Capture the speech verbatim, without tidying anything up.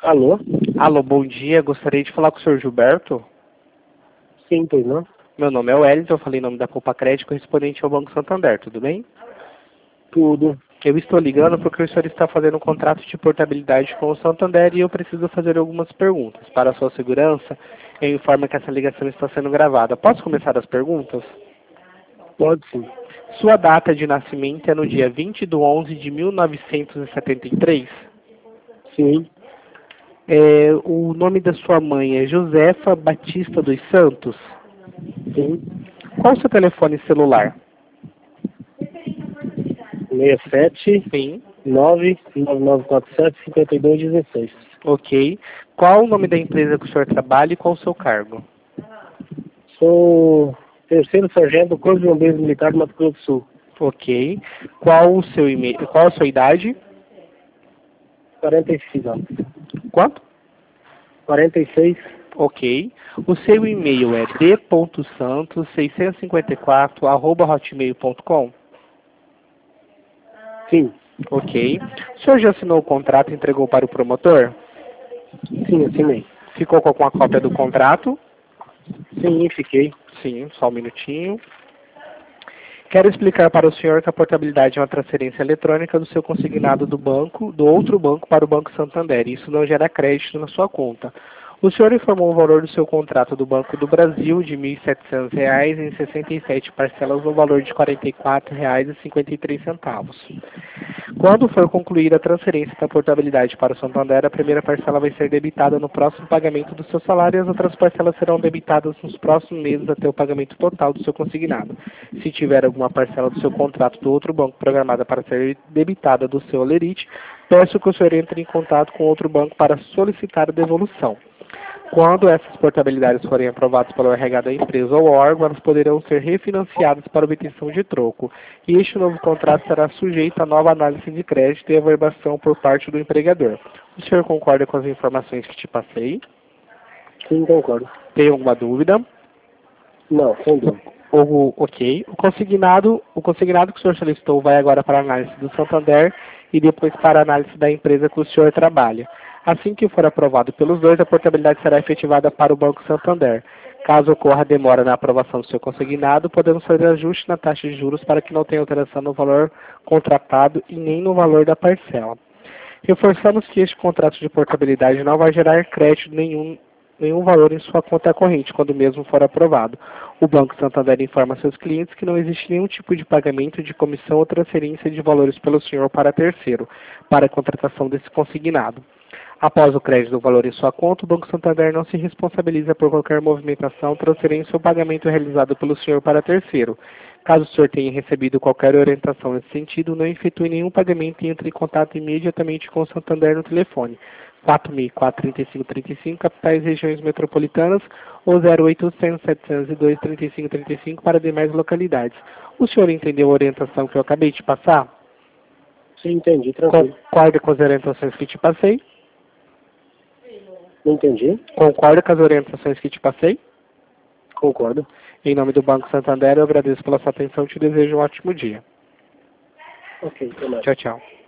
Alô? Alô, bom dia. Gostaria de falar com o senhor Gilberto. Sim, pois não? Meu nome é Wellington, eu falei em nome da Copa Crédito, correspondente ao Banco Santander, tudo bem? Tudo. Eu estou ligando porque o senhor está fazendo um contrato de portabilidade com o Santander e eu preciso fazer algumas perguntas. Para a sua segurança, eu informo que essa ligação está sendo gravada. Posso começar as perguntas? Pode sim. Sua data de nascimento é no dia vinte de onze de mil novecentos e setenta e três? Sim. É, o nome da sua mãe é Josefa Batista dos Santos? Sim. Qual o seu telefone celular? seis sete Sim. nove nove nove quatro sete cinco dois um seis. Ok. Qual o nome da empresa que o senhor trabalha e qual o seu cargo? Sou terceiro sargento do Corpo de Bombeiros Militar do Mato Grosso do Sul. Ok. Qual o seu e-mail? Qual a sua idade? quarenta e seis anos. Quanto? quarenta e seis. Ok. O seu e-mail é d ponto santos seiscentos e cinquenta e quatro arroba hotmail ponto com? Sim. Ok. O senhor já assinou o contrato e entregou para o promotor? Sim, assinei. Ficou com alguma cópia do contrato? Sim, fiquei. Sim, só um minutinho. Quero explicar para o senhor que a portabilidade é uma transferência eletrônica do seu consignado do banco, do outro banco para o Banco Santander. Isso não gera crédito na sua conta. O senhor informou o valor do seu contrato do Banco do Brasil de mil e setecentos reais em sessenta e sete parcelas no valor de quarenta e quatro reais e cinquenta e três centavos. Quando for concluída a transferência da portabilidade para o Santander, a primeira parcela vai ser debitada no próximo pagamento do seu salário e as outras parcelas serão debitadas nos próximos meses até o pagamento total do seu consignado. Se tiver alguma parcela do seu contrato do outro banco programada para ser debitada do seu Olerite, peço que o senhor entre em contato com outro banco para solicitar a devolução. Quando essas portabilidades forem aprovadas pelo R H da empresa ou órgão, elas poderão ser refinanciadas para obtenção de troco. E este novo contrato será sujeito a nova análise de crédito e averbação por parte do empregador. O senhor concorda com as informações que te passei? Sim, concordo. Tem alguma dúvida? Não, sem dúvida. O, ok. O consignado, o consignado que o senhor solicitou vai agora para a análise do Santander e depois para a análise da empresa que o senhor trabalha. Assim que for aprovado pelos dois, a portabilidade será efetivada para o Banco Santander. Caso ocorra demora na aprovação do seu consignado, podemos fazer ajuste na taxa de juros para que não tenha alteração no valor contratado e nem no valor da parcela. Reforçamos que este contrato de portabilidade não vai gerar crédito nenhum, nenhum valor em sua conta corrente, quando mesmo for aprovado. O Banco Santander informa seus clientes que não existe nenhum tipo de pagamento de comissão ou transferência de valores pelo senhor para terceiro, para a contratação desse consignado. Após o crédito do valor em sua conta, o Banco Santander não se responsabiliza por qualquer movimentação, transferência ou pagamento realizado pelo senhor para terceiro. Caso o senhor tenha recebido qualquer orientação nesse sentido, não efetue nenhum pagamento e entre em contato imediatamente com o Santander no telefone quatro mil e quatro, trinta e cinco, trinta e cinco, capitais e regiões metropolitanas, ou zero oitocentos, setecentos e dois, trinta e cinco, trinta e cinco para demais localidades. O senhor entendeu a orientação que eu acabei de passar? Sim, entendi, tranquilo. Concorda com as orientações que te passei? Não entendi? Concorda com as orientações que te passei? Concordo. Em nome do Banco Santander, eu agradeço pela sua atenção e te desejo um ótimo dia. Ok, até mais. Tchau, tchau.